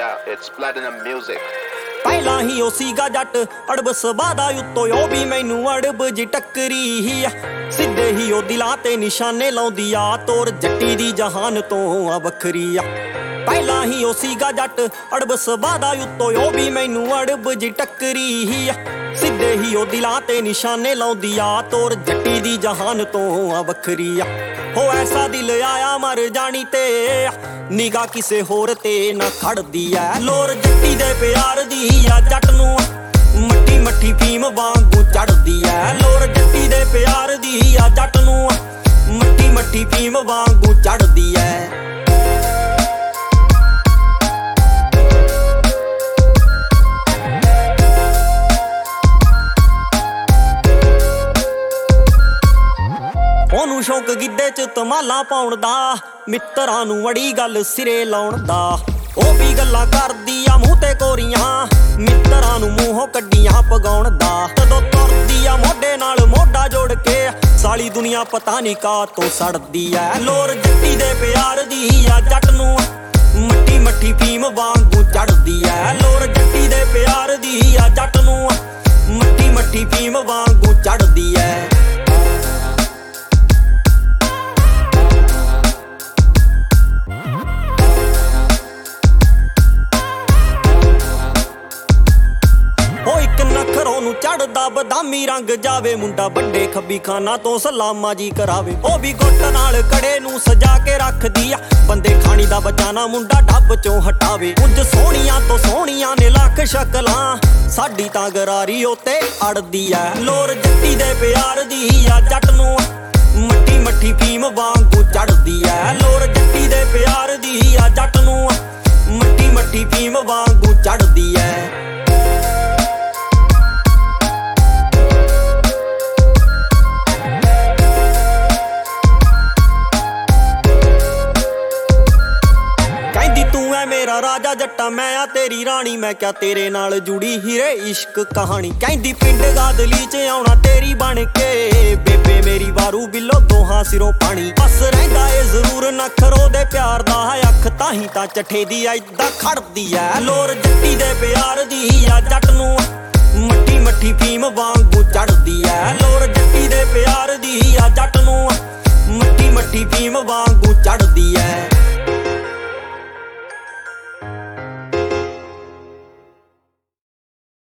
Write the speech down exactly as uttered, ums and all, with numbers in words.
Yeah, it's platinum music. ਪਹਿਲਾਂ ਹੀ ਉਹ ਸੀਗਾ ਜੱਟ ਅੜਬ ਸਭਾ ਦਾ ਉੱਤੋਂ ਉਹ ਵੀ ਮੈਨੂੰ ਅੜਬ ਜੀ ਟੱਕਰੀ ਆ ਸਿੱਧੇ ਹੀ ਉਹ ਦਿਲਾਂ ਤੇ ਨਿਸ਼ਾਨੇ ਲਾਉਂਦੀ ਆ ਤੋਰ ਜੱਟੀ ਦੀ ਜਹਾਨ ਤੋਂ ਆ ਵੱਖਰੀ ਆ ਪਹਿਲਾਂ ਹੀ ਉਹ ਸੀਗਾ ਜੱਟ ਅੜਬ ਸਭਾ ਦਾ ਉੱਤੋਂ ਉਹ ਵੀ ਮੈਨੂੰ ਅੜਬ ਜੀ ਟੱਕਰੀ ਆ ਸਿੱਧੇ ਹੀ ਉਹ ਦਿਲਾਂ ਤੇ ਨਿਸ਼ਾਨੇ ਲਾਉਂਦੀ ਆ ਤੋਰ ਜੱਟੀ ਦੀ ਜਹਾਨ ਤੋਂ ਆ ਵੱਖਰੀ ਆ ਹੋ ਐਸਾ ਦਿਲ ਆਇਆ ਮਰ ਜਾਣੀ ਤੇ ਨਿਗਾਹ ਕਿਸੇ ਹੋਰ ਤੇ ਨਾ ਖੜਦੀ ਐ ਲੋਰ ਜੱਟੀ ਦੇ ਪਿਆਰ ਦੀ ਆ ਜੱਟ ਨੂੰ ਮੱਠੀ ਮੱਠੀ ਫੀਮ ਵਾਂਗੂ ਚੜਦੀ ਐ ਲੋਰ ਜੱਟੀ ਦੇ ਪਿਆਰ ਦੀ ਆ ਜੱਟ ਨੂੰ ਮੱਠੀ ਮੱਠੀ ਫੀਮ ਵਾਂਗੂ ਚੜਦੀ ਐ ਉਹਨੂੰ ਸ਼ੌਂਕ ਗਿੱਧੇ ਚ ਧਮਾਲਾਂ ਪਾਉਣ ਦਾ ਮਿੱਤਰਾਂ ਨੂੰ ਅੜੀ ਗੱਲ ਸਿਰੇ ਲਾਉਣ ਦਾ ਉਹ ਵੀ ਗੱਲਾਂ ਕਰਦੀ ਆ ਮੂੰਹ ਤੇ ਕੋਰੀਆਂ ਮਿੱਤਰਾਂ ਨੂੰ ਮੂੰਹੋਂ ਕੱਢੀਆਂ ਪਗਾਉਣ ਦਾ ਜਦੋਂ ਤੁਰਦੀ ਆ ਮੋਢੇ ਨਾਲ ਮੋਢਾ ਜੋੜ ਕੇ ਸਾਲੀ ਦੁਨੀਆ ਪਤਾ ਨਹੀਂ ਕਾ ਤੋਂ ਸੜਦੀ ਐ ਲੋਰ ਜੱਟੀ ਦੇ ਪਿਆਰ ਦੀ ਆ ਜੱਟ ਨੂੰ ਮੱਠੀ ਮੱਠੀ ਫੀਮ ਵਾਂਗੂ ਚੜਦੀ ਐ ਲੋਰ ਜੱਟੀ ਦੇ ਪਿਆਰ ਦੀ ਆ ਜੱਟ ਨੂੰ ਮੱਠੀ ਮੱਠੀ ਫੀਮ ਵਾਂਗੂ ਚੜਦੀ ਐ ਨਖਰੋਂ ਨੂੰ ਚੜਦਾ ਬਦਾਮੀ ਰੰਗ ਜਾਵੇ ਮੁੰਡਾ ਵੱਡੇ ਖੱਬੀ ਖਾਨਾ ਤੋਂ ਸਲਾਮਾ ਜੀ ਕਰਾਵੇ ਉਹ ਵੀ ਗੁੱਟ ਨਾਲ ਕੜੇ ਨੂੰ ਸਜਾ ਕੇ ਰੱਖਦੀ ਆ ਬੰਦੇ ਖਾਣੀ ਦਾ ਬਚਾਣਾ ਮੁੰਡਾ ਡੱਬ ਚੋਂ ਹਟਾਵੇ ਕੁਝ ਸੋਹਣੀਆਂ ਤੋਂ ਸੋਹਣੀਆਂ ਨੇ ਲੱਖ ਸ਼ਕਲਾਂ ਸਾਡੀ ਤਾਂ ਗਰਾਰੀ ਉੱਤੇ ਅੜਦੀ ਐ ਲੋਰ ਜੱਟੀ ਦੇ ਪਿਆਰ ਦੀ ਆ ਜੱਟ ਨੂੰ ਮੱਠੀ ਮੱਠੀ ਫੀਮ ਵਾਂਗੂ ਚੜਦੀ ਐ ਲੋਰ ਜੱਟੀ ਦੇ ਪਿਆਰ ਦੀ ਆ ਜੱਟ ਨੂੰ ਮੱਠੀ ਮੱਠੀ ਫੀਮ ਵਾਂਗੂ ਚੜਦੀ ਐ ਮੇਰਾ ਰਾਜਾ ਜੱਟਾ ਮੈਂ ਆ ਤੇਰੀ ਰਾਣੀ ਮੈਂ ਕਿਆ ਤੇਰੇ ਨਾਲ ਜੁੜੀ ਹੀਰੇ ਇਸ਼ਕ ਕਹਾਣੀ ਕਹਿੰਦੀ ਪਿੰਡ ਗਾਦਲੀ ਚ ਆਉਣਾ ਤੇਰੀ ਬਣ ਕੇ ਬੇਬੇ ਮੇਰੀ ਵਾਰੂ ਬਿੱਲੋ ਦੋਹਾਂ ਸਿਰੋਂ ਪਾਣੀ ਬਸ ਰਹਿੰਦਾ ਏ ਜ਼ਰੂਰ ਨਖਰੋ ਦੇ ਪਿਆਰ ਦਾ ਅੱਖ ਤਾਂ ਹੀ ਤਾਂ ਚੱਠੇ ਦੀ ਐਦਾਂ ਖੜਦੀ ਐ ਲੋਰ ਜੱਟੀ ਦੇ ਪਿਆਰ ਦੀ ਆ ਜੱਟ ਨੂੰ